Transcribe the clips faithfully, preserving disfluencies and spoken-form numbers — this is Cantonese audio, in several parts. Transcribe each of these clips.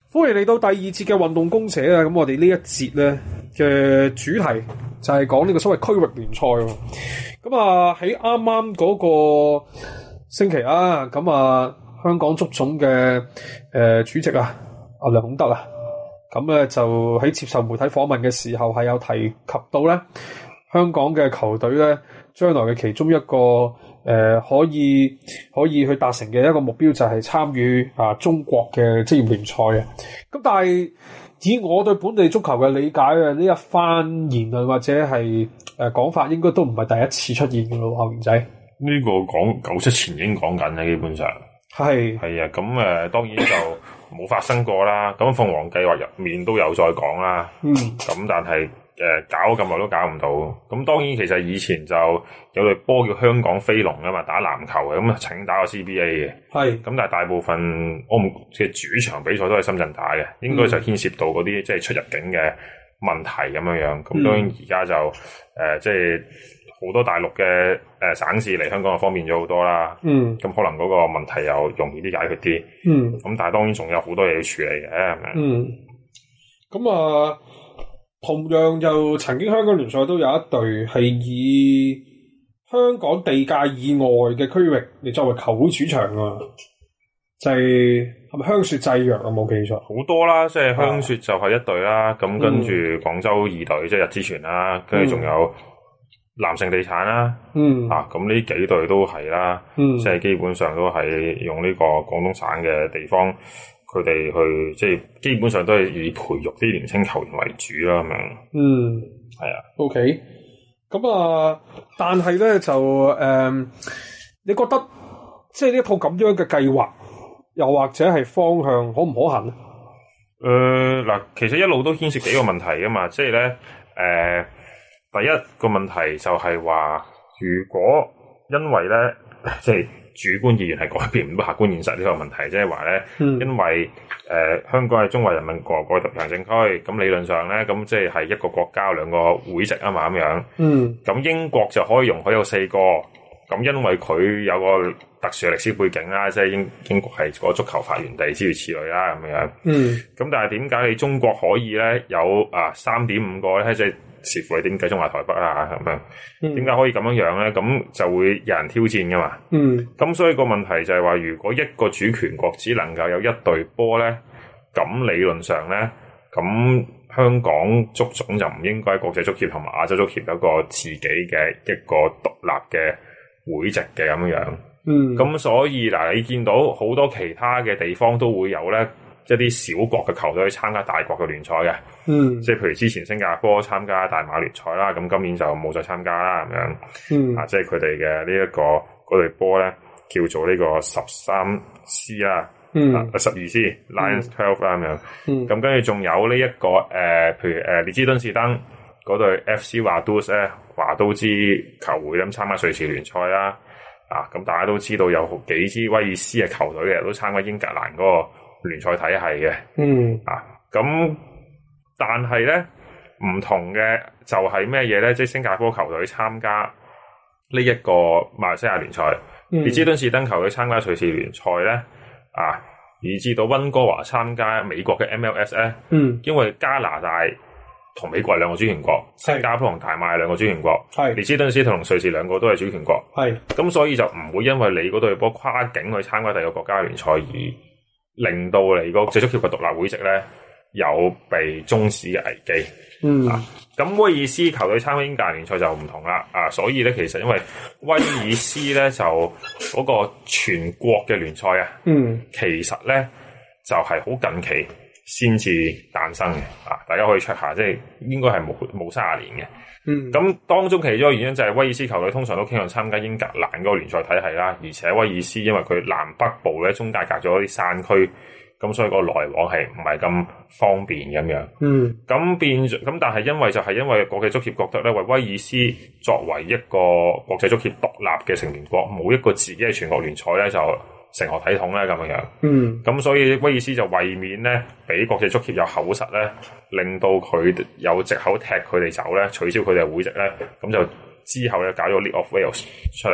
歡迎嚟到第二節嘅運動公社啊！咁我哋呢一節咧嘅主題就係講呢個所謂區域聯賽喎。咁啊喺啱啱嗰個星期啊，咁啊香港足總嘅誒、呃、主席啊阿梁孔德啊，咁咧就喺接受媒體訪問嘅時候係有提及到咧香港嘅球隊咧將來嘅其中一個。誒、呃、可以可以去達成嘅一個目標就係參與啊中國嘅職業聯賽嘅。咁但係以我對本地足球嘅理解嘅呢一番言論或者係誒講法，應該都唔係第一次出現嘅咯，後面仔。 呢個講九七前已經講緊啦，基本上係係啊。咁誒、呃、當然就冇發生過啦。咁鳳凰計劃入面都有再講啦。嗯。咁但係。誒、呃，搞咁耐都搞唔到，咁當然其實以前就有隊波叫香港飛龍啊嘛，打籃球嘅，咁啊請打個 C B A 嘅，係，咁但係大部分我唔嘅主場比賽都係深圳打嘅，應該就牽涉到嗰啲即係出入境嘅問題咁樣樣，咁當然而家就誒即係好多大陸嘅誒省市嚟香港就方便咗好多啦，嗯，咁可能嗰個問題又容易啲解決啲，嗯，咁但係當然仲有好多嘢要處理嘅，係咪？嗯， 咁啊。同樣又曾經香港聯賽都有一隊係以香港地界以外嘅區域嚟作為球會主場啊，就係係咪香雪製藥啊？冇記錯， 好多啦，即係香雪就係一隊啦，咁、啊、跟住廣州二隊即係日之泉啦，跟住仲有南盛地產啦，嗯啊，咁呢幾隊都係啦，嗯，即係基本上都係用呢個廣東省嘅地方。佢哋去即係基本上都係以培育啲年輕球員為主啦，咁樣。嗯，係啊。 O K， 咁啊，但係咧就誒、呃，你覺得即係呢一套咁樣嘅計劃，又或者係方向可唔可行咧？ 誒，嗱，其實一路都牽涉幾個問題噶嘛，即係咧誒，第一個問題就係話，如果因為咧即係。主觀意願係改變唔到客觀現實呢個問題，即係話咧，因為誒、呃、香港係中華人民共和國特別行政區，咁理論上咧，咁即係係一個國家兩個會籍啊嘛，咁樣。嗯。咁英國就可以容許有四個，咁因為佢有個特殊嘅歷史背景啦，即係英英國係個足球發源地諸如此類啦，咁樣。嗯。咁但係點解你中國可以咧有啊三點五個咧？即係視乎你點計中華台北啦，咁樣點解可以咁樣樣咧？咁就會有人挑戰噶嘛。嗯，咁所以個問題就係話，如果一個主權國只能夠有一隊波咧，咁理論上咧，咁香港足總就唔應該國際足協同埋亞洲足協有一個自己嘅一個獨立嘅會籍嘅咁樣樣。嗯，咁所以嗱，你見到好多其他嘅地方都會有咧。一啲小國嘅球隊去參加大國嘅聯賽嘅，嗯，即係譬如之前新加坡參加大馬聯賽啦，咁今年就冇再參加啦，咁樣，嗯，啊，即係佢哋嘅呢一個嗰隊波咧，叫做呢個十三 C 啦，嗯，啊十二 C Lions twelve 啦，咁樣，嗯，咁跟住仲有呢、這、一個誒、呃，譬如誒列支敦士登嗰隊 F C 華都咧，華都支球會咁參加瑞士聯賽啦，啊，咁大家都知道有幾支威爾斯嘅球隊嘅都參加英格蘭嗰、那個。聯賽體系嘅，嗯啊，咁但係咧唔同嘅就係咩嘢咧？即係新加坡球隊參加呢一個馬來西亞聯賽，列支敦士登球隊參加瑞士聯賽咧，啊，以至到溫哥華參加美國嘅 M L S 咧，嗯，因為加拿大同美國係兩個主權國，新加坡同大馬係兩個主權國，係列支敦士登同瑞士兩個都係主權國，係，咁所以就唔會因為你嗰隊波跨境去參加第二個國家聯賽而令到你個國際足協嘅獨立會籍咧有被終止嘅危機。嗯，咁、啊、威爾斯球隊參加英格蘭聯賽就唔同啦。啊，所以咧其實因為威爾斯咧就嗰個全國嘅聯賽啊，嗯，其實咧就係、是、好近期先至誕生嘅。啊，大家可以 check 下，即係應該係冇冇卅年嘅。嗯，咁當中其中一個原因就係威爾斯球隊通常都傾向參加英格蘭嗰個聯賽體系啦，而且威爾斯因為佢南北部咧中間隔咗啲山區，咁所以個來往係唔係咁方便咁樣。嗯，咁變咁，但係因為就係因為國際足協覺得咧，為威爾斯作為一個國際足協獨立嘅成員國，冇一個自己嘅全國聯賽咧，就成何體統咧咁樣。嗯，咁所以威爾斯就為免咧俾國際足協有口實咧，令到佢有藉口踢佢哋走咧，取消佢哋嘅會籍咧，咁就之後咧搞咗 League of Wales 出嚟。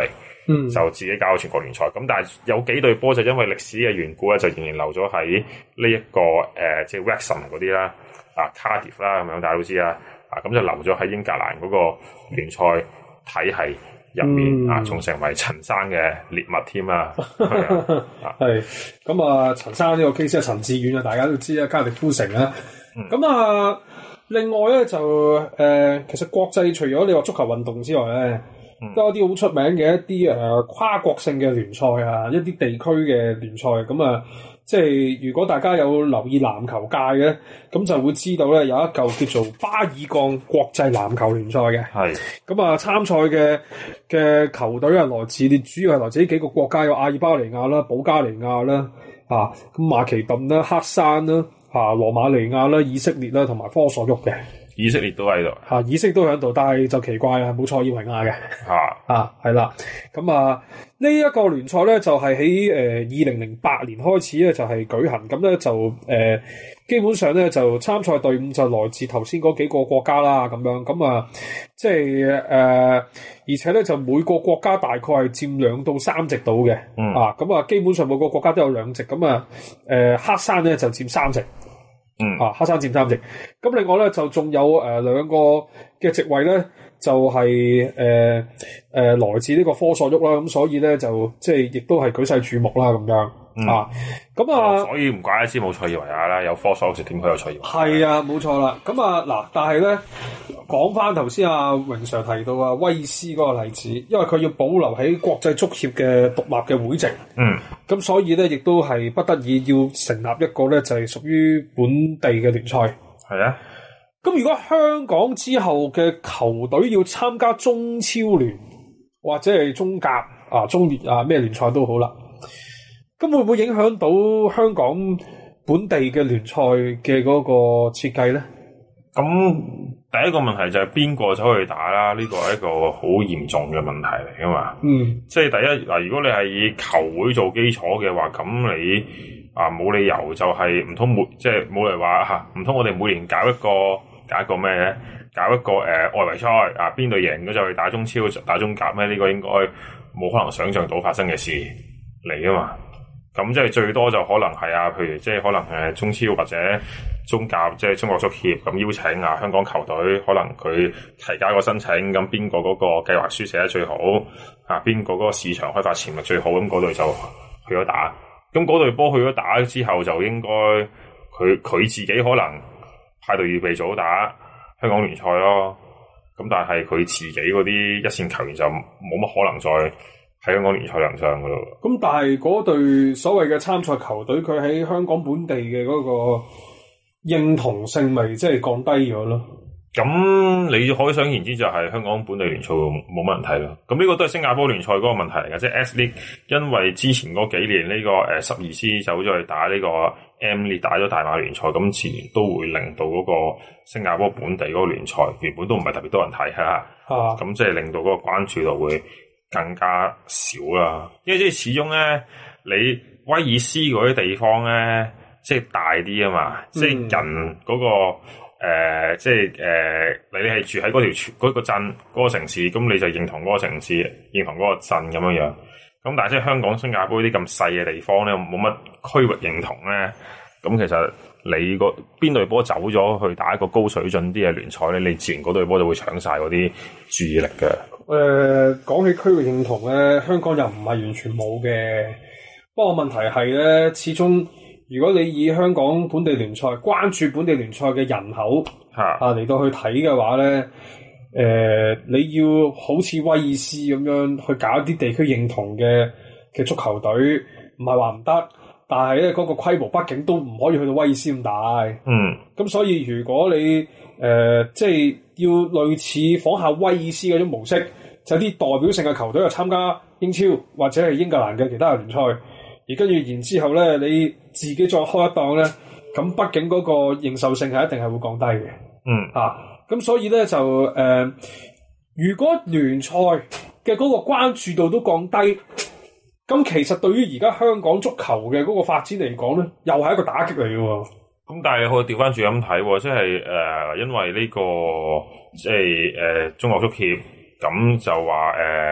嗯， 就自己搞全國聯賽。咁但係有幾隊波就因為歷史嘅緣故咧，就仍然留咗喺呢一個誒、呃，即係 Wrexham 嗰啲啦，啊 Cardiff 啦咁樣，大家都知啦。啊咁就留咗喺英格蘭嗰個聯賽體系入面、嗯、啊，仲成為陳生嘅獵物添啊！ 係咁啊，陳生呢個 case 係陳志遠啊，大家都知啊，卡迪夫城啊。咁、嗯、啊，另外咧就誒、呃，其實國際除咗你話足球運動之外咧，嗯、都有啲好出名嘅一啲誒、呃、跨國性嘅聯賽啊，一啲地區嘅聯賽咁啊。即係如果大家有留意籃球界嘅，咁就會知道咧有一嚿叫做巴爾幹國際籃球聯賽嘅。係咁啊，參賽嘅嘅球隊啊，來自主要係來自呢幾個國家，有阿爾巴尼亞啦、保加利亞啦、啊咁馬其頓啦、黑山啦、啊羅馬尼亞啦、以色列啦，同埋科索沃嘅。 以色列都喺度， 嚇、啊！以色列都喺度，但係就奇怪啊，冇塞爾維亞嘅嚇啊，係啦。咁啊，呢一、這個聯賽咧就係喺誒二零零八年開始咧就係、是、舉行，咁咧就誒、呃、基本上咧就參賽隊伍就來自頭先嗰幾個國家啦，咁樣咁啊，即係誒、呃，而且咧就每個國家大概係佔兩到三席到嘅，嗯、啊，咁啊基本上每個國家都有兩席，咁啊誒黑山咧就佔三席。嗯，啊，黑山佔三席，咁另外咧就仲有誒兩、呃、個嘅席位咧，就係誒誒來自呢個科索沃啦，咁所以咧就即係亦都係舉世注目啦，咁樣、嗯、啊，咁啊， 所以唔怪得之冇塞爾維亞啦，有科索沃就點可以有塞爾維亞？ 係啊，冇錯啦，咁啊嗱，但係咧講翻頭先阿榮 Sir 提到啊威斯嗰個例子，因為佢要保留喺國際足協嘅獨立嘅會籍，嗯，咁所以咧亦都係不得已要成立一個咧就係屬於本地嘅聯賽。 係啊， 咁如果香港之後嘅球隊要參加中超聯或者係中甲啊、中乙啊咩聯賽都好啦，咁會唔會影響到香港本地嘅聯賽嘅嗰個設計咧？ 咁第一個問題就係邊個走去打啦？呢個係一個好嚴重嘅問題嚟噶嘛。嗯，即係第一嗱，如果你係以球會做基礎嘅話，咁你啊冇理由就係唔通每即係冇嚟話嚇，唔通我哋每年搞一個搞一個咩咧？搞一個誒、呃、外圍賽啊，邊隊贏咗就去打中超、打中甲咩？呢、這個應該冇可能想像到發生嘅事嚟噶嘛。咁即係最多就可能係啊，譬如即係可能誒中超或者中甲，即係中國足協咁邀請啊香港球隊，可能佢提交個申請，咁邊個嗰個計劃書寫得最好啊？邊個嗰個市場開發潛力最好，咁嗰隊就去咗打。咁嗰隊波去咗打之後，就應該佢佢自己可能派隊預備組打香港聯賽咯。咁但係佢自己嗰啲一線球員就冇乜可能再喺香港聯賽亮相噶咯。 咁但係嗰隊所謂嘅參賽球隊，佢喺香港本地嘅嗰個認同性咪即係降低咗咯。 咁你可想而知就係香港本地聯賽冇乜人睇咯。咁呢個都係新加坡聯賽嗰個問題嚟嘅，即係 S League 因為之前嗰幾年呢、這個誒十二 C 走咗去打呢個 M League 打咗大馬聯賽，咁自然都會令到嗰個新加坡本地嗰個聯賽原本都唔係特別多人睇嚇。啊，咁即係令到嗰個關注度會更加少啦。因為即係始終咧，你威爾斯嗰啲地方咧，即係大啲啊嘛，嗯、即係人嗰、那個。誒、呃，即係誒、呃，你你係住喺嗰條村、嗰個鎮、嗰個城市，咁你就認同嗰個城市，認同嗰個鎮咁樣樣。咁但係即係香港、新加坡呢啲咁細嘅地方咧，冇乜區域認同咧。咁其實你個邊隊波走咗去打一個高水準啲嘅聯賽咧，你自然嗰隊波就會搶晒嗰啲注意力嘅。誒、 呃，講起區域認同咧，香港又唔係完全冇嘅。不過問題係咧，始終。如果你以香港本地聯賽關注本地聯賽嘅人口啊嚟到去睇嘅話咧，誒、呃、你要好似威爾斯咁樣去搞一啲地區認同嘅嘅足球隊，唔係話唔得，但係咧嗰個規模畢竟都唔可以去到威爾斯咁大。嗯，咁所以如果你誒、呃、即係要類似仿效威爾斯嗰種模式，就啲、是、代表性嘅球隊去參加英超或者係英格蘭嘅其他聯賽。而跟住然之後咧，你自己再開一檔咧，咁畢竟嗰個認受性係一定係會降低嘅。嗯，啊，咁所以咧就誒、呃，如果聯賽嘅嗰個關注度都降低，咁其實對於而家香港足球嘅嗰個發展嚟講咧，又係一個打擊嚟嘅喎。 咁但係你可以調翻轉咁睇，即係誒、呃，因為呢、這個即係誒、呃、中國足協咁就話誒。呃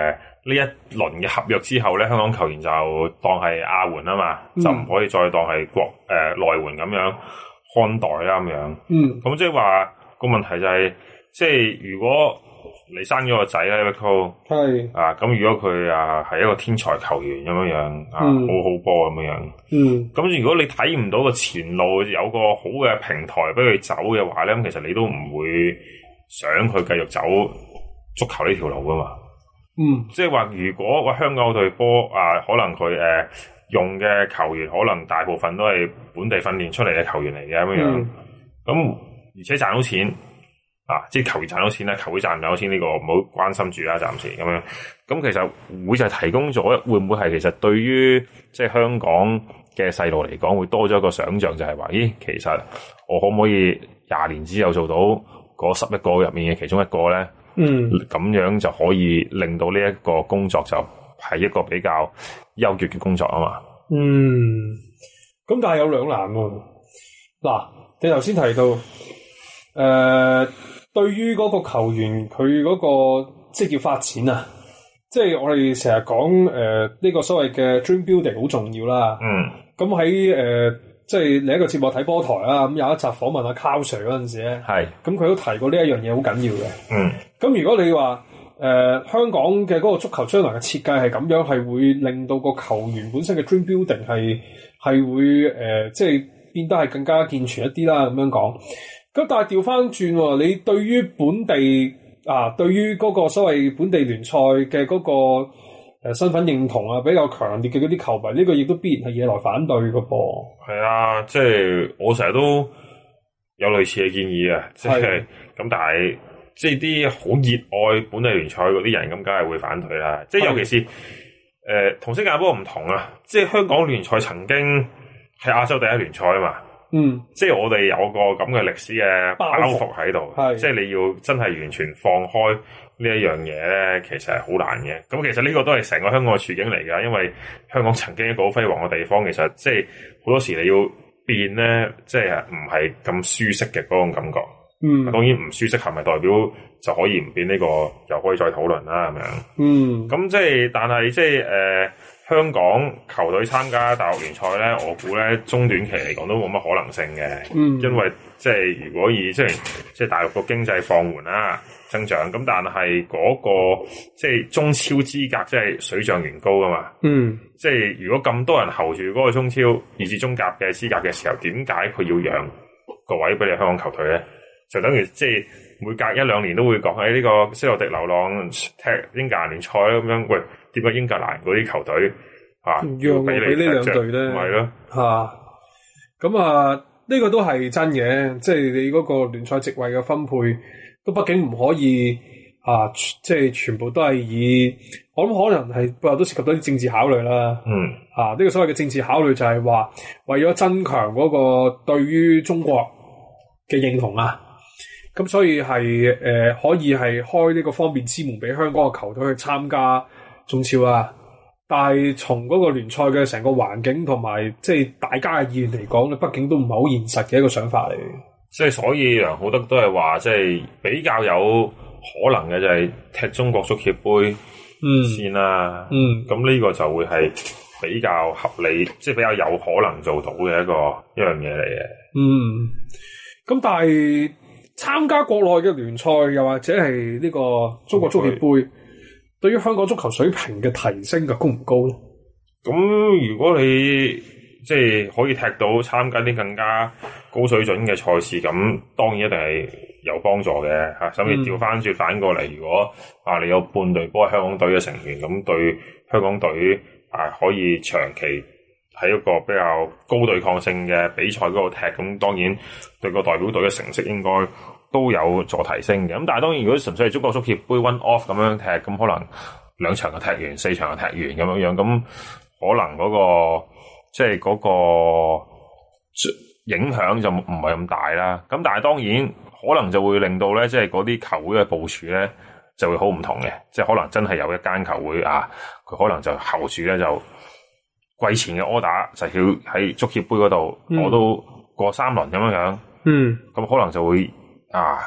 呢一輪嘅合約之後咧，香港球員就當係亞援啊嘛， 嗯、 就唔可以再當係國誒內援咁樣看待啦咁樣。 嗯， 咁即係話個問題就係、是，即係如果你生咗個仔咧 Rico 係啊，咁如果佢啊係一個天才球員咁樣樣啊， 嗯、 好好波咁樣樣。 嗯， 咁如果你睇唔到個前路有個好嘅平台俾佢走嘅話咧，咁其實你都唔會想佢繼續走足球呢條路噶嘛。 嗯，即係話如果話香港隊波啊，可能佢誒、呃、用嘅球員可能大部分都係本地訓練出嚟嘅球員嚟嘅咁樣樣，咁、嗯、而且賺到錢啊，即係球員賺到錢咧，球會賺唔到錢呢、這個唔好關心住啦，暫時咁樣。咁其實會就係提供咗，會唔會係其實對於即係香港嘅細路嚟講，會多咗一個想像，就係、是、話，咦，其實我可唔可以廿年之後做到嗰十一個入面嘅其中一個咧？嗯，咁樣就可以令到呢一個工作就係一個比較優越嘅工作啊嘛。 嗯，咁但係有兩難喎。嗱，你頭先提到，誒、呃，對於嗰個球員佢嗰個職業發展啊，即係我哋成日講誒呢個所謂嘅 dream building 好重要啦。嗯，咁喺誒。即係另一個節目睇波台啦，咁有一集訪問阿 Carl Sir 嗰陣時咧，係咁佢都提過呢一樣嘢好緊要嘅。嗯，咁如果你話誒、呃、香港嘅嗰個足球將來嘅設計係咁樣，係會令到個球員本身嘅 dream building 係係會誒、呃、即係變得係更加健全一啲啦。咁樣講，咁但係調翻轉喎，你對於本地啊，對於嗰個所謂本地聯賽嘅嗰個誒身份認同啊比較強烈嘅嗰啲球迷，呢、這個亦都必然係惹來反對嘅噃。 係啊，即係我成日都有類似嘅建議啊，即係咁，但係即係啲好熱愛本地聯賽嗰啲人，咁梗係會反對啦。即係尤其是誒同新加坡唔同啊，即係香港聯賽曾經係亞洲第一聯賽啊嘛。嗯，即係我哋有個咁嘅歷史嘅包袱喺度，即係你要真係完全放開呢一樣嘢咧，其實係好難嘅。咁其實呢個都係成個香港嘅處境嚟㗎，因為香港曾經一個好輝煌嘅地方，其實即係好多時你要變咧，即係唔係咁舒適嘅嗰種感覺。嗯，當然唔舒適係咪代表就可以唔變呢個，又可以再討論啦，係咪啊？嗯，咁即係，但係即係誒。呃香港球隊參加大陸聯賽咧，我估咧中短期嚟講都冇乜可能性嘅，嗯，因為即係如果以即係即係大陸個經濟放緩啦增長，咁但係嗰個即係中超資格即係水漲船高噶嘛，嗯，即係如果咁多人候住嗰個中超以至中甲嘅資格嘅時候，點解佢要讓個位俾你香港球隊咧？就等於即係每隔一兩年都會講喺呢個西洛迪流浪踢英格蘭聯賽啦咁樣，喂。點解英格蘭嗰啲球隊啊讓俾呢兩隊咧？ 係咯嚇，咁啊呢、這個都係真嘅，即係你嗰個聯賽席位嘅分配，都畢竟唔可以啊，即係全部都係以我諗可能係背後都涉及到啲政治考慮啦。嗯，啊呢、這個所謂嘅政治考慮就係話為咗增強嗰個對於中國嘅認同啊，咁所以係誒、呃、可以係開呢個方便之門俾香港嘅球隊去參加中超啊，但係從嗰個聯賽嘅成個環境同埋即係大家嘅意願嚟講咧，畢竟都唔係好現實嘅一個想法嚟。 即係所以梁浩德都係話，即係比較有可能嘅就係踢中國足協杯先啦。嗯，咁呢個就會係比較合理，即係比較有可能做到嘅一個一樣嘢嚟嘅。 嗯，咁但係參加國內嘅聯賽，又或者係呢個中國足協杯，對於香港足球水平嘅提升嘅高唔高咧？ 咁如果你即係可以踢到參加啲更加高水準嘅賽事，咁當然一定係有幫助嘅嚇。甚至調翻轉反過嚟，如果啊你有半隊波係香港隊嘅成員，咁對香港隊啊可以長期喺一個比較高對抗性嘅比賽嗰度踢，咁當然對個代表隊嘅成績應該都有助提升嘅。咁但係當然，如果純粹係中國足協杯 one off 咁樣踢，咁可能兩場就踢完，四場就踢完咁樣樣，咁可能嗰個即係嗰個影響就唔係咁大啦。咁但係當然可能就會令到咧，即係嗰啲球會嘅部署咧就會好唔同嘅。即係可能真係有一間球會啊，佢可能就後住咧就季前嘅 order 就要喺足協杯嗰度，我都過三輪咁樣樣。嗯，咁可能就會。啊，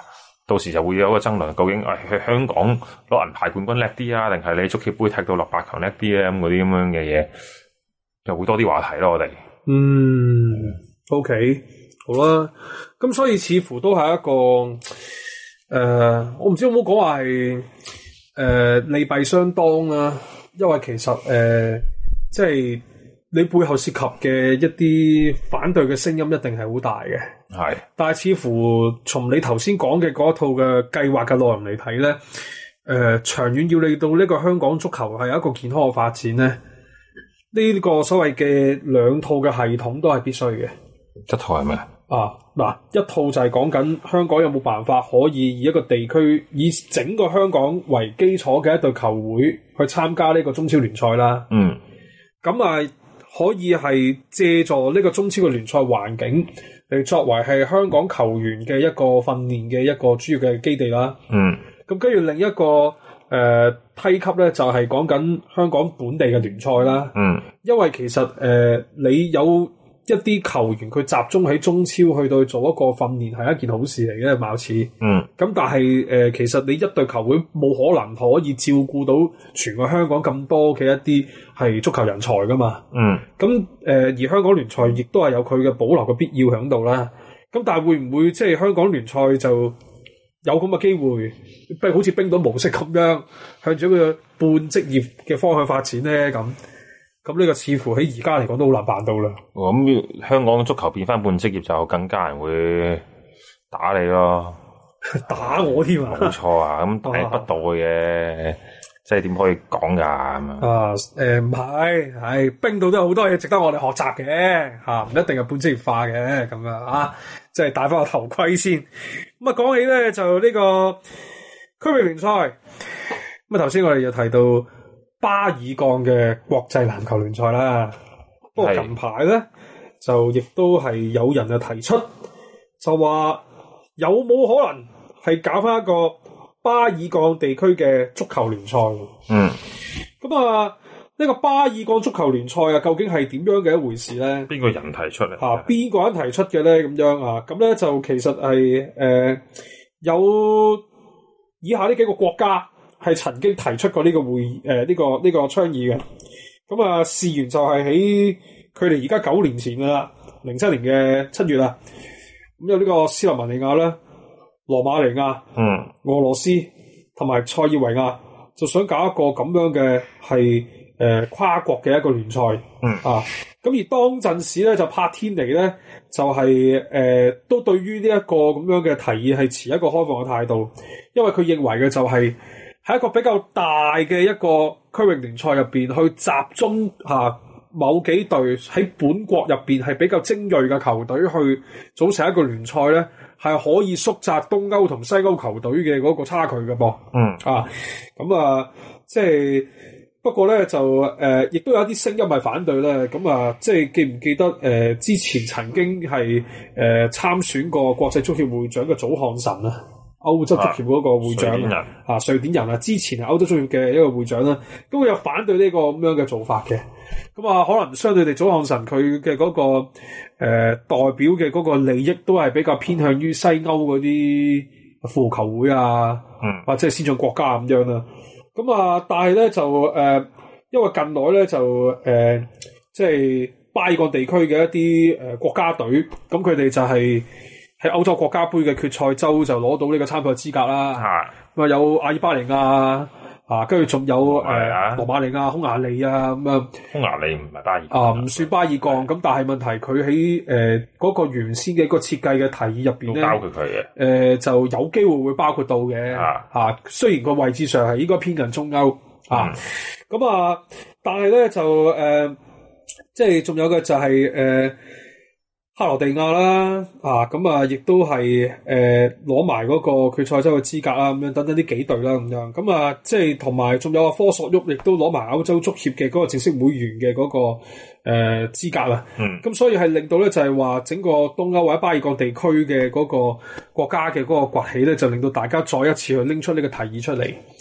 到時就會有一個爭論，究竟誒去、哎、香港攞銀牌冠軍叻啲啊，定係你足協杯踢到落八強叻啲咧？咁嗰啲咁樣嘅嘢，就會多啲話題咯。我哋嗯 ，OK， 好啦，咁所以似乎都係一個誒、呃，我唔知有冇講話係誒利弊相當啦，因為其實誒、呃、即係。你背後涉及嘅一啲反對嘅聲音一定係好大嘅， 係是。但係似乎從你頭先講嘅嗰套嘅計劃嘅內容嚟睇咧，誒、呃、長遠要令到呢個香港足球係有一個健康嘅發展咧，呢、這個所謂嘅兩套嘅系統都係必須嘅。 一套係咩啊？嗱，一套就係講緊香港有冇辦法可以以一個地區以整個香港為基礎嘅一隊球會去參加呢個中超聯賽啦。 嗯， 咁啊。可以係借助呢個中超嘅聯賽環境嚟作為係香港球員嘅一個訓練嘅一個主要嘅基地啦。 嗯，咁跟住另一個誒、呃、梯級咧，就係講緊香港本地嘅聯賽啦。 嗯，因為其實誒、呃、你有一啲球員佢集中喺中超去到做一個訓練係一件好事嚟嘅，貌似。 嗯。 咁但係誒、呃，其實你一隊球會冇可能可以照顧到全個香港咁多嘅一啲係足球人才噶嘛。 嗯。 咁誒、呃，而香港聯賽亦都係有佢嘅保留嘅必要喺度啦。咁但係會唔會即係香港聯賽就有咁嘅機會，不如好似冰島模式咁樣向住一個半職業嘅方向發展咧？咁？咁呢個似乎喺而家嚟講都好難辦到啦。 咁、嗯、香港足球變翻半職業就更加人會打你咯， 打我添啊！ 冇錯啊，咁係不道嘅，即係點可以講㗎咁啊？啊， 誒唔係，係冰島都有好多嘢值得我哋學習嘅嚇，唔一定係半職業化嘅咁樣啊，即係戴翻個頭盔先。咁啊講起咧就呢個區域聯賽，咁啊頭先我哋就提到巴爾幹嘅國際籃球聯賽啦，不過近排咧就亦都係有人就提出，就話有冇可能係搞翻一個巴爾幹地區嘅足球聯賽？ 嗯， 咁啊呢個巴爾幹足球聯賽啊，究竟係點樣嘅一回事咧？ 邊個人提出嚟？ 啊，邊個人提出嘅咧？咁樣啊，咁咧就其實係誒、呃、有以下呢幾個國家。係曾經提出過呢個會議，誒、呃、呢、這個呢、這個倡議嘅。咁啊，事源就係喺佢哋而家九年前噶啦，零七年嘅七月啦。咁有呢個斯洛文尼亞啦、羅馬尼亞、 嗯、 俄羅斯同埋塞爾維亞，就想搞一個咁樣嘅係誒跨國嘅一個聯賽。 嗯啊，咁而當陣時咧，就柏天尼咧就係、是、誒、呃、都對於呢一個咁樣嘅提議係持一個開放嘅態度，因為佢認為嘅就係、是。喺一個比較大嘅一個區域聯賽入邊，去集中嚇、啊、某幾隊喺本國入邊係比較精鋭嘅球隊去組成一個聯賽咧，係可以縮窄東歐同西歐球隊嘅嗰個差距嘅噃。 嗯啊，咁啊，即係不過咧就誒，亦、呃、都有一啲聲音係反對咧。咁啊，即係記唔記得誒、呃、之前曾經係誒、呃、參選過國際足協會長嘅祖漢臣啊？歐洲足協嗰個會長啊，啊，瑞典人啊，之前係歐洲足協嘅一個會長啦，都會有反對呢個咁樣嘅做法嘅。咁啊，可能相對地，祖漢臣佢嘅嗰個誒、呃、代表嘅嗰個利益都係比較偏向於西歐嗰啲富豪球會啊， 嗯， 或者係先進國家咁樣啦。咁啊，但係咧就誒、呃，因為近來咧就誒、呃，即係巴爾幹地區嘅一啲誒、呃、國家隊，咁佢哋就係、是。喺歐洲國家盃嘅決賽周就攞到呢個參賽資格啦，咁啊有阿爾巴尼亞啊，跟住仲有誒、呃、羅馬尼亞、匈牙利啊咁啊， 匈牙利唔係巴爾啊，唔算巴爾幹，咁但係問題佢喺誒嗰個原先嘅一個設計嘅提議入邊咧， 包括佢嘅，誒、 呃、就有機會會包括到嘅，啊，啊雖然個位置上係應該偏近中歐啊，咁、嗯、啊，但係咧就誒、呃，即係仲有嘅就係、是、誒。呃克羅地亞啦，啊咁啊，亦都係誒攞埋嗰個決賽周嘅資格啦，咁樣等等啲幾隊啦，咁樣咁啊，即係同埋仲有啊科索沃，亦都攞埋歐洲足協嘅嗰個正式會員嘅嗰、那個誒、呃、資格啦。嗯，咁所以係令到咧就係話整個東歐或者巴爾幹地區嘅嗰個國家嘅嗰個崛起咧，就令到大家再一次去拎出呢個提議出嚟。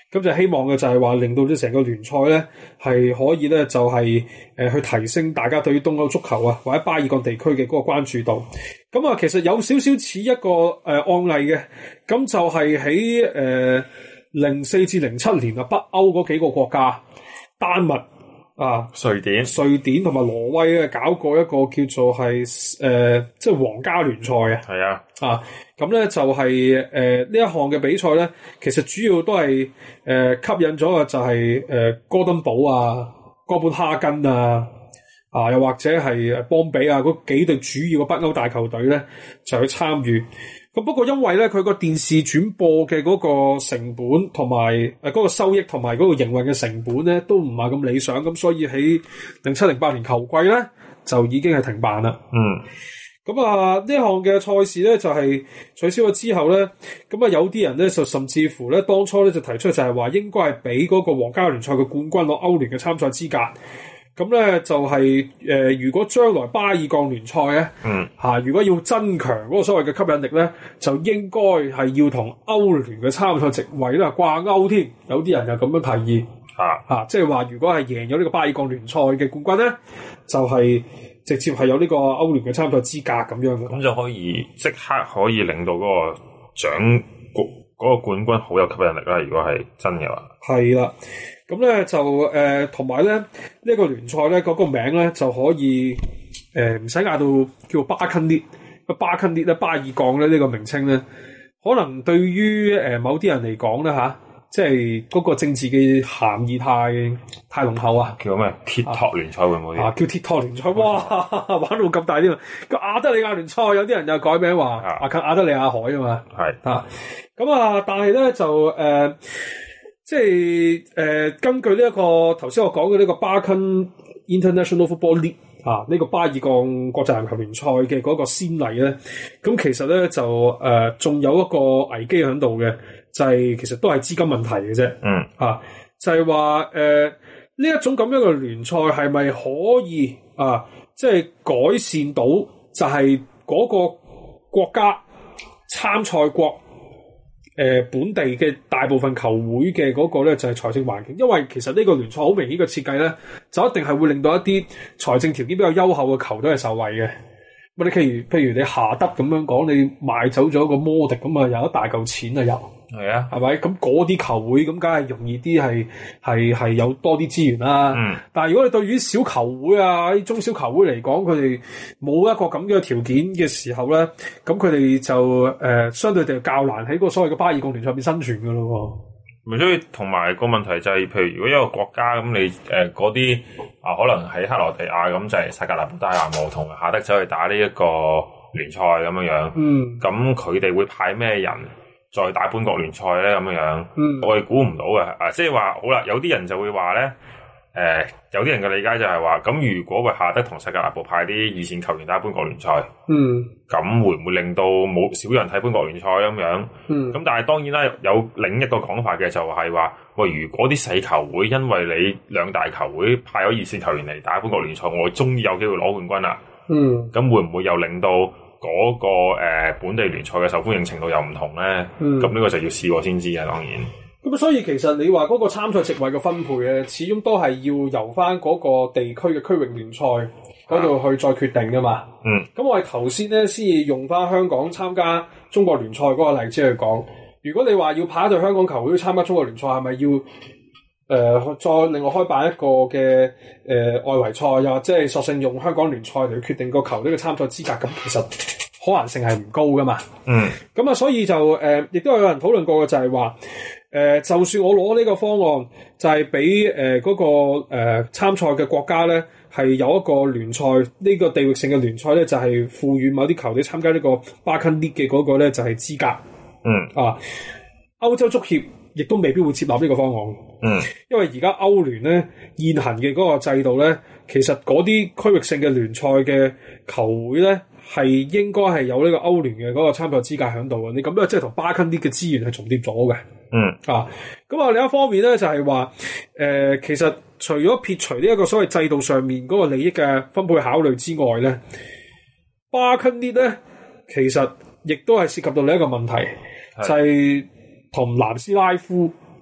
咁就希望嘅就係話令到啲成個聯賽咧係可以咧就係、是、誒、呃、去提升大家對於東歐足球啊或者巴爾幹地區嘅嗰個關注度。咁啊，其實有少少似一個誒、呃、案例嘅，咁就係喺誒零四至零七年啊北歐嗰幾個國家，丹麥啊、 瑞典、 瑞典同埋挪威咧搞過一個叫做係誒、呃、即係皇家聯賽啊。 係啊， 啊，咁咧就係誒呢一項嘅比賽咧，其實主要都係誒、呃、吸引咗嘅就係、是、誒、呃、哥登堡啊、哥本哈根啊。啊，又或者係誒邦比啊，嗰幾隊主要嘅北歐大球隊咧，就去參與。咁不過因為咧，佢個電視轉播嘅嗰個成本同埋誒嗰個收益同埋嗰個營運嘅成本咧，都唔係咁理想。咁所以喺零七零八年球季咧，就已經係停辦啦。 嗯。 咁啊，呢項嘅賽事咧就係、是、取消咗之後咧，咁啊有啲人咧就甚至乎咧當初咧就提出就係話應該係俾嗰個皇家聯賽嘅冠軍攞歐聯嘅參賽資格。咁咧就係、是、誒、呃，如果將來巴爾幹聯賽咧， 嗯嚇、啊，如果要增強嗰個所謂嘅吸引力咧，就應該係要同歐聯嘅參賽席位咧掛鈎添。有啲人就咁樣提議， 啊嚇、啊，即係話如果係贏咗呢個巴爾幹聯賽嘅冠軍咧，就係、是、直接係有呢個歐聯嘅參賽資格咁樣嘅。 咁就可以即刻可以令到嗰個獎嗰、那個冠軍好有吸引力啦。如果係真嘅話， 係啦。咁咧就誒同埋咧呢一、這個聯賽咧嗰個名咧就可以誒唔使嗌到叫巴肯列，個巴肯列咧巴爾幹咧呢個名稱咧，可能對於誒、呃、某啲人嚟講咧嚇，即係嗰個政治嘅含義太太濃厚啊！ 叫咩鐵托聯賽會唔會啊？叫鐵托聯賽，哇！玩到咁大啲啊！個亞得里亞聯賽有啲人就改名話啊，近亞得里亞海啊嘛， 係啊咁啊，但係咧就誒。呃即係誒、呃，根據呢、這、一個頭先我講嘅呢個巴肯 International Football League 啊，呢、這個巴爾幹國際籃球聯賽嘅嗰個先例咧，咁其實咧就誒仲、呃、有一個危機喺度嘅，就係、是、其實都係資金問題嘅啫。 嗯， 啊，就係話誒呢一種咁樣嘅聯賽係咪可以啊，即、就、係、是、改善到就係嗰個國家參賽國。誒、呃、本地嘅大部分球會嘅嗰個咧就係、是、財政環境，因為其實呢個聯賽好明顯嘅設計咧，就一定係會令到一啲財政條件比較優厚嘅球隊係受惠嘅。咁你譬如譬如你夏德咁樣講，你賣走咗個摩迪咁啊，有一大嚿錢啊有。 係啊， 係咪？咁嗰啲球會咁，梗係容易啲，係係係有多啲資源啦。 嗯。 但係如果你對於小球會啊、啲中小球會嚟講，佢哋冇一個咁嘅條件嘅時候咧，咁佢哋就誒、呃、相對地較難喺個所謂嘅巴爾幹聯賽入邊生存噶咯。 咪所以同埋個問題就係、是，譬如如果一個國家咁，你誒嗰啲啊，可能喺克羅地亞咁就係薩格勒布戴拿模同夏德走去打呢一個聯賽咁樣樣。嗯。咁佢哋會派咩人？再打本國聯賽咧咁樣樣，嗯、我哋估唔到嘅啊！即係話好啦，有啲人就會話咧，誒、呃，有啲人嘅理解就係話，咁如果佢夏德同薩格勒布派啲二線球員打本國聯賽，嗯，咁會唔會令到冇少人睇本國聯賽咁樣？嗯，咁但係當然啦，有另一個講法嘅就係話，喂，如果啲細球會因為你兩大球會派咗二線球員嚟打本國聯賽，我終於有機會攞冠軍啦，嗯，咁會唔會又令到嗰、那個誒、呃、本地聯賽嘅受歡迎程度又唔同咧，咁呢、嗯、個就要試過先知啊，當然。 咁所以其實你話嗰個參賽席位嘅分配咧，始終都係要由翻嗰個地區嘅區域聯賽嗰度去再決定噶嘛。嗯。咁我哋頭先咧先用翻香港參加中國聯賽嗰個例子去講，如果你話要派一隊香港球會參加中國聯賽，係咪要誒、呃、再另外開辦一個嘅誒、呃、外圍賽，又或者係索性用香港聯賽嚟決定個球隊嘅參賽資格？咁其實可能性係唔高噶嘛。嗯。咁啊，所以就誒，亦、呃、都有人討論過嘅就係話，誒、呃，就算我攞呢個方案，就係俾誒嗰個誒、呃、參賽嘅國家咧，係有一個聯賽，呢、這個地域性嘅聯賽咧，就係賦予某啲球隊參加呢個巴肯列嘅嗰個咧，就係資格。嗯。啊，歐洲足協亦都未必會接納呢個方案。嗯。因為而家歐聯咧現行嘅嗰個制度咧，其實嗰啲區域性嘅聯賽嘅球會咧，係應該係有呢個歐聯嘅嗰個參賽資格喺度嘅。你咁樣即係同巴肯列嘅資源係重疊咗嘅。嗯。啊，咁啊另一方面咧就係話，誒、呃、其實除咗撇除呢一個所謂制度上面嗰個利益嘅分配考慮之外咧，巴肯列咧其實亦都係涉及到另一個問題，是就係同南斯拉夫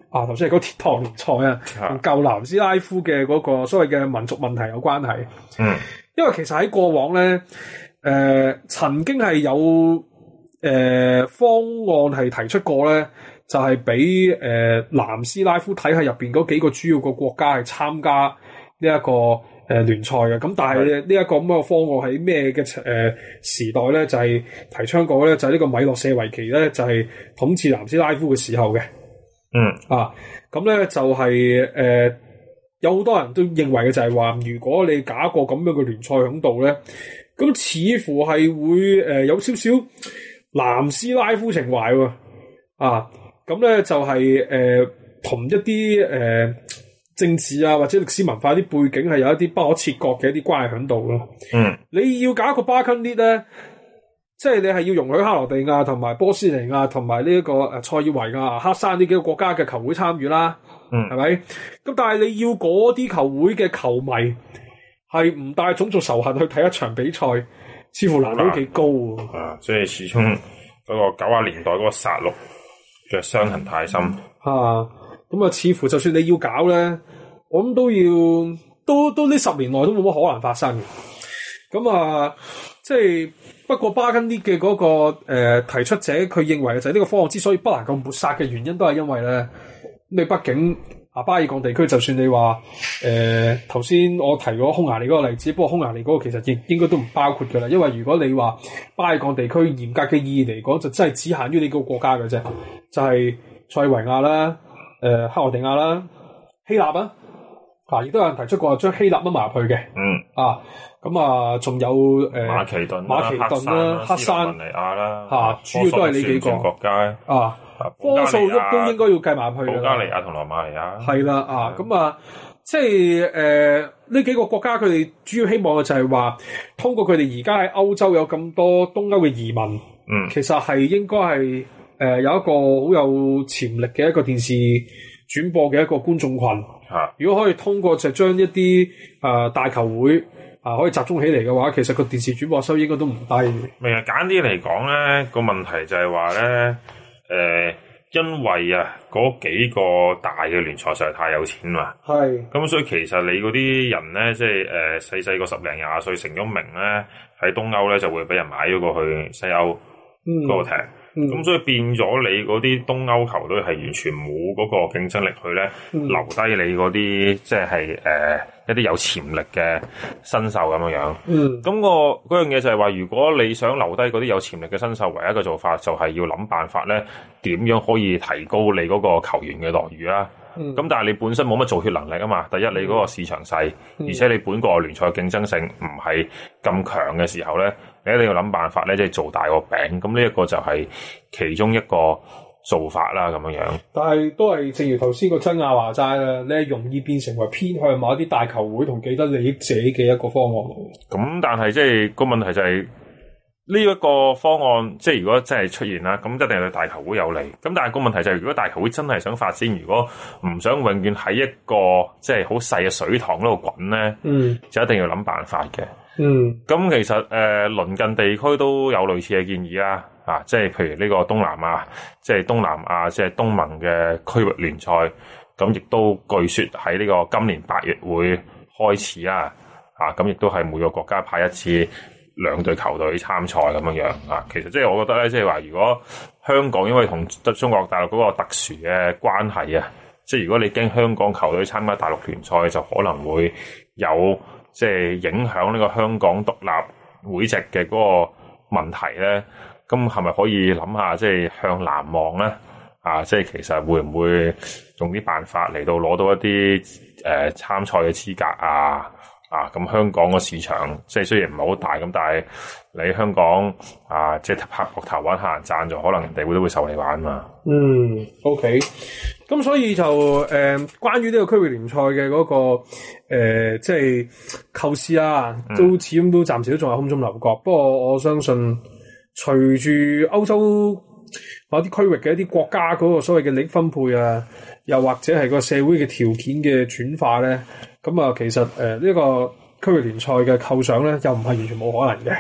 啊，頭先係嗰個鐵堂聯賽啊，同舊南斯拉夫嘅嗰個所謂嘅民族問題有關係。 嗯， 因為其實喺過往咧，誒、呃、曾經係有誒、呃、方案係提出過咧，就係俾誒南斯拉夫體系入邊嗰幾個主要個國家係參加呢、這、一個誒、呃、聯賽嘅。咁但係呢一個咁嘅方案喺咩嘅誒時代咧，就係、是、提倡過咧，就係、是、呢個米洛舍維奇咧，就係、是、統治南斯拉夫嘅時候嘅。 嗯啊，咁咧就係、是、誒、呃、有好多人都認為嘅就係話，如果你搞一個咁樣嘅聯賽喺度咧，咁似乎係會誒、呃、有少少南斯拉夫情懷喎。啊，咁咧就係、是、誒、呃、同一啲誒、呃、政治啊或者歷史文化啲背景係有一啲不可切割嘅一啲關係喺度咯。 嗯， 你要搞一個巴根列咧，即係你係要容許克羅地亞同埋波斯尼亞同埋呢一個誒塞爾維亞、黑山呢幾個國家嘅球會參與啦， 嗯， 係咪？咁但係你要嗰啲球會嘅球迷係唔帶種族仇恨去睇一場比賽，似乎難度都幾高喎。 啊，即係始終嗰個九十年代嗰個殺戮嘅傷痕太深。 嚇、啊，咁啊，似乎就算你要搞咧，我諗都要都都呢十年內都冇乜可能發生嘅。咁啊，即係。不過巴根列嘅嗰個誒、呃、提出者，佢認為就係呢個方案之所以不能夠抹殺嘅原因，都係因為咧，你畢竟啊巴爾幹地區，就算你話誒頭先我提過匈牙利嗰個例子，不過匈牙利嗰個其實應應該都唔包括㗎啦，因為如果你話巴爾幹地區嚴格嘅意義嚟講，就真係只限於你個國家嘅啫，就係、是、塞爾維亞啦、誒、呃、克羅地亞啦、希臘啊。啊！亦都有人提出過將希臘掹埋入去嘅， 嗯啊，咁啊，仲有誒、呃、 馬其頓、 馬其頓啦、黑山、 斯洛文尼亞啦， 嚇、啊，主要都係呢幾個國家啊，科索沃都應該要計埋入去嘅。 保加利亞同羅馬尼亞係啦，啊，咁啊，即係誒呢幾個國家，佢哋主要希望嘅就係話，通過佢哋而家喺歐洲有咁多東歐嘅移民， 嗯，其實係應該係誒、呃、有一個好有潛力嘅一個電視轉播嘅一個觀眾群。如果可以通過就將一啲啊、呃、大球會啊、呃、可以集中起嚟嘅話，其實個電視轉播收益應該都唔低。 明啊，簡啲嚟講咧，個問題就係話咧，誒，因為啊嗰幾個大嘅聯賽實在太有錢嘛，係咁，所以其實你嗰啲人咧，即係誒細細個十零廿歲成咗名咧，喺東歐咧就會俾人買咗過去西歐嗰個踢。嗯咁、嗯、所以變咗你嗰啲東歐球隊係完全冇嗰個競爭力去咧、嗯、留低你嗰啲即係誒、呃、一啲有潛力嘅新秀咁樣樣。嗯，咁、那個嗰樣嘢就係話，如果你想留低嗰啲有潛力嘅新秀，唯一嘅做法就係要諗辦法咧，點樣可以提高你嗰個球員嘅待遇啦。咁、嗯、但係你本身冇乜造血能力啊嘛，第一你嗰個市場細、嗯，而且你本國聯賽競爭性唔係咁強嘅時候咧，你一定要諗辦法咧，即係做大個餅。咁呢一個就係其中一個做法啦，咁樣樣。但係都係正如頭先個真亞話齋啦，你係容易變成為偏向某一啲大球會同既得利益者嘅一個方案嚟。咁但係即係個問題就係、是。呢、這、一個方案，即係如果真係出現啦，咁一定係對大球會有利。咁但係個問題就係、是，如果大球會真係想發展，如果唔想永遠喺一個即係好細嘅水塘嗰度滾咧，嗯，就一定要諗辦法嘅。嗯，咁其實誒、呃、鄰近地區都有類似嘅建議啦，啊，即係譬如呢個東南亞，即係東南亞即係東盟嘅區域聯賽，咁亦都據說喺呢個今年八月會開始啦，啊，咁亦都係每個國家派一次。兩隊球隊參賽咁樣樣啊，其實即係我覺得咧，即係話如果香港因為同中國大陸嗰個特殊嘅關係啊，即係如果你經香港球隊參加大陸聯賽，就可能會有即係影響呢個香港獨立會籍嘅嗰個問題咧。咁係咪可以諗下即係向南望咧？啊，即係其實會唔會用啲辦法嚟到攞到一啲誒、呃、參賽嘅資格啊？啊，咁香港個市場即係雖然唔係好大，咁但係你香港啊，即係拍膊頭玩客人贊助，可能人哋會都會受你玩嘛。嗯 ，OK。咁所以就誒、呃，關於呢個區域聯賽嘅嗰個誒、呃，即係構思啊，都始終都暫時都仲係空中樓閣。不過我相信，隨住歐洲某啲區域嘅一啲國家嗰個所謂嘅利益分配啊，又或者係個社會嘅條件嘅轉化咧。咁啊，其實誒呢、呃這個區域聯賽嘅構想咧，又唔係完全冇可能嘅。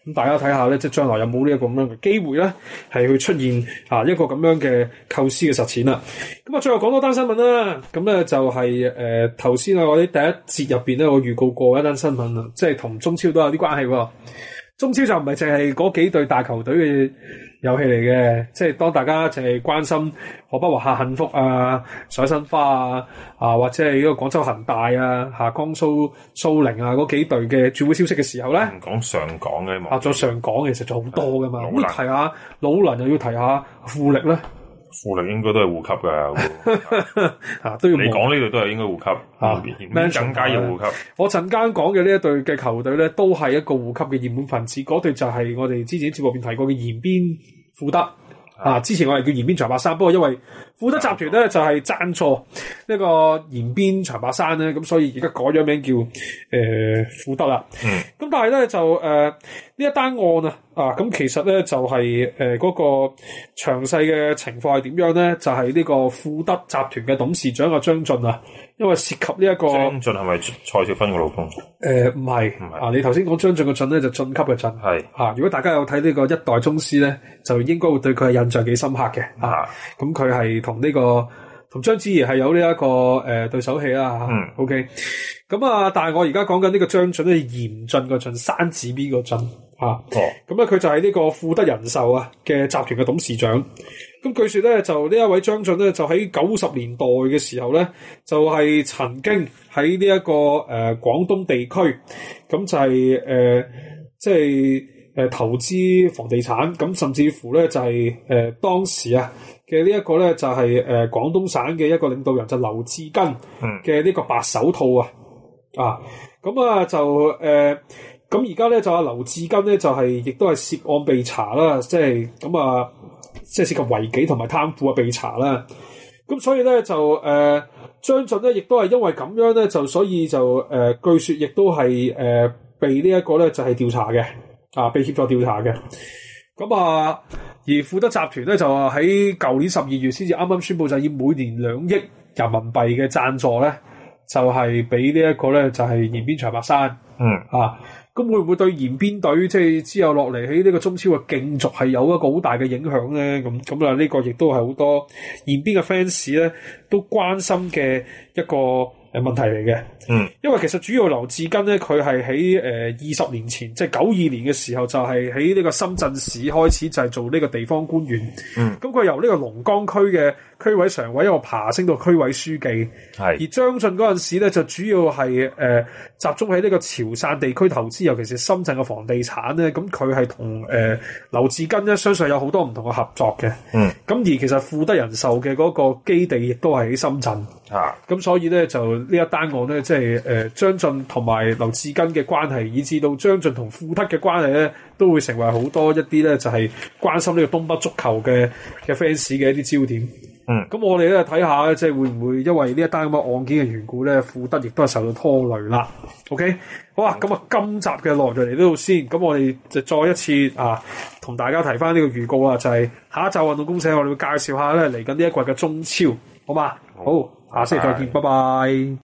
咁大家睇下咧，即係將來有冇呢一個咁樣嘅機會咧，係去出現啊一個咁樣嘅構思嘅實踐啦。咁啊，最後講多單新聞啦。咁咧就係誒頭先啊，我哋第一節入邊咧，我預告過一單新聞啦，即係同中超都有啲關係喎。中超就唔係淨係嗰幾隊大球隊嘅遊戲嚟嘅，即係當大家淨係關心河北華夏幸福啊、上海申花啊、啊或者係呢個廣州恒大啊、嚇江蘇蘇寧啊嗰幾隊嘅轉會消息嘅時候咧， 唔講上港嘅， 啊，再上港其實仲好多噶嘛。咁魯能提下魯能又要提下富力咧， 富力應該都係護級㗎， 啊都要你講呢隊都係應該護級， 啊更加要護級。 我陣間講嘅呢一隊嘅球隊咧，都係一個護級嘅熱門分子。嗰隊就係我哋之前節目入邊提過嘅延邊富德。啊！之前我哋叫延邊長白山，不過因為富德集團咧就係贊助呢個延邊長白山咧，咁所以而家改咗名叫誒、呃、富德啦。 嗯。 咁但係咧就誒呢、呃、一單案啊，啊咁其實咧就係誒嗰個詳細嘅情況係點樣咧？就係、是、呢個富德集團嘅董事長阿張晉啊，因為涉及呢、這、一個張晉係咪蔡少芬嘅老公？ 誒唔係， 唔係啊！你頭先講張晉嘅晉咧就晉級嘅晉， 係啊！如果大家有睇呢個一代宗師咧，就應該會對佢嘅印象幾深刻嘅啊！咁佢係同呢個同章子怡係有呢、這、一個誒、呃、對手戲啦嚇。 嗯 OK，咁啊，但係我而家講緊呢個張晉咧，嚴峻個晉，山字邊個晉嚇。 哦， 咁咧佢就係呢個富德人壽啊嘅集團嘅董事長。咁據說咧，就呢一位張晉咧，就喺九十年代嘅時候咧，就係、是、曾經喺呢一個誒、呃、廣東地區，咁就係、是、誒、呃、即係誒、呃、投資房地產，咁甚至乎咧就係、是、誒、呃、當時啊嘅呢一個咧就係、是、誒、呃、廣東省嘅一個領導人就劉志根嘅呢個白手套啊，啊咁啊就誒咁而家咧就阿劉志根咧就係、是、亦都係涉案被查啦，即係咁啊。即係涉及違紀同埋貪腐啊，被查啦。咁所以咧就誒、呃、張晉咧，亦都係因為咁樣咧，就所以就誒、呃、據說亦都係誒被呢一個咧就係、是、調查嘅，啊被協助調查嘅。咁啊，而富德集團咧就喺舊年十二月先至啱啱宣布，就以每年兩億人民幣嘅贊助咧，就係俾呢一個咧就係延邊長白山。 嗯啊。咁會唔會對延邊隊即係之後落嚟喺呢個中超嘅競逐係有一個好大嘅影響咧？咁咁啊，呢個亦都係好多延邊嘅 fans 咧都關心嘅一個誒問題嚟嘅。 嗯， 因為其實主要劉志根咧，佢係喺誒二十年前，即係九二年嘅時候，就係喺呢個深圳市開始就係做呢個地方官員。 嗯， 咁佢由呢個龍崗區嘅區委常委一路爬升到區委書記。 係。 而張晉嗰陣時咧，就主要係誒、呃、集中喺呢個潮汕地區投資，尤其是深圳嘅房地產咧。咁佢係同誒劉志根咧，相信有好多唔同嘅合作嘅。 嗯。 咁而其實富德人壽嘅嗰個基地亦都係喺深圳。 啊。 咁所以咧就呢一單案咧，即係誒張晉同埋劉志根嘅關係，以至到張晉同富德嘅關係咧，都會成為好多一啲咧就係、是、關心呢個東北足球嘅嘅 fans 嘅一啲焦點。 嗯， 咁我哋咧睇下咧，即係會唔會因為呢一單咁嘅案件嘅緣故咧，富德亦都係受到拖累啦。OK，好啊，咁啊，今集嘅內容就嚟呢度先。咁我哋就再一次啊，同大家提翻呢個預告啊，就係、是、下一集運動公社，我哋會介紹下咧嚟緊呢一季嘅中超，好嘛？好，下星期再見，拜拜。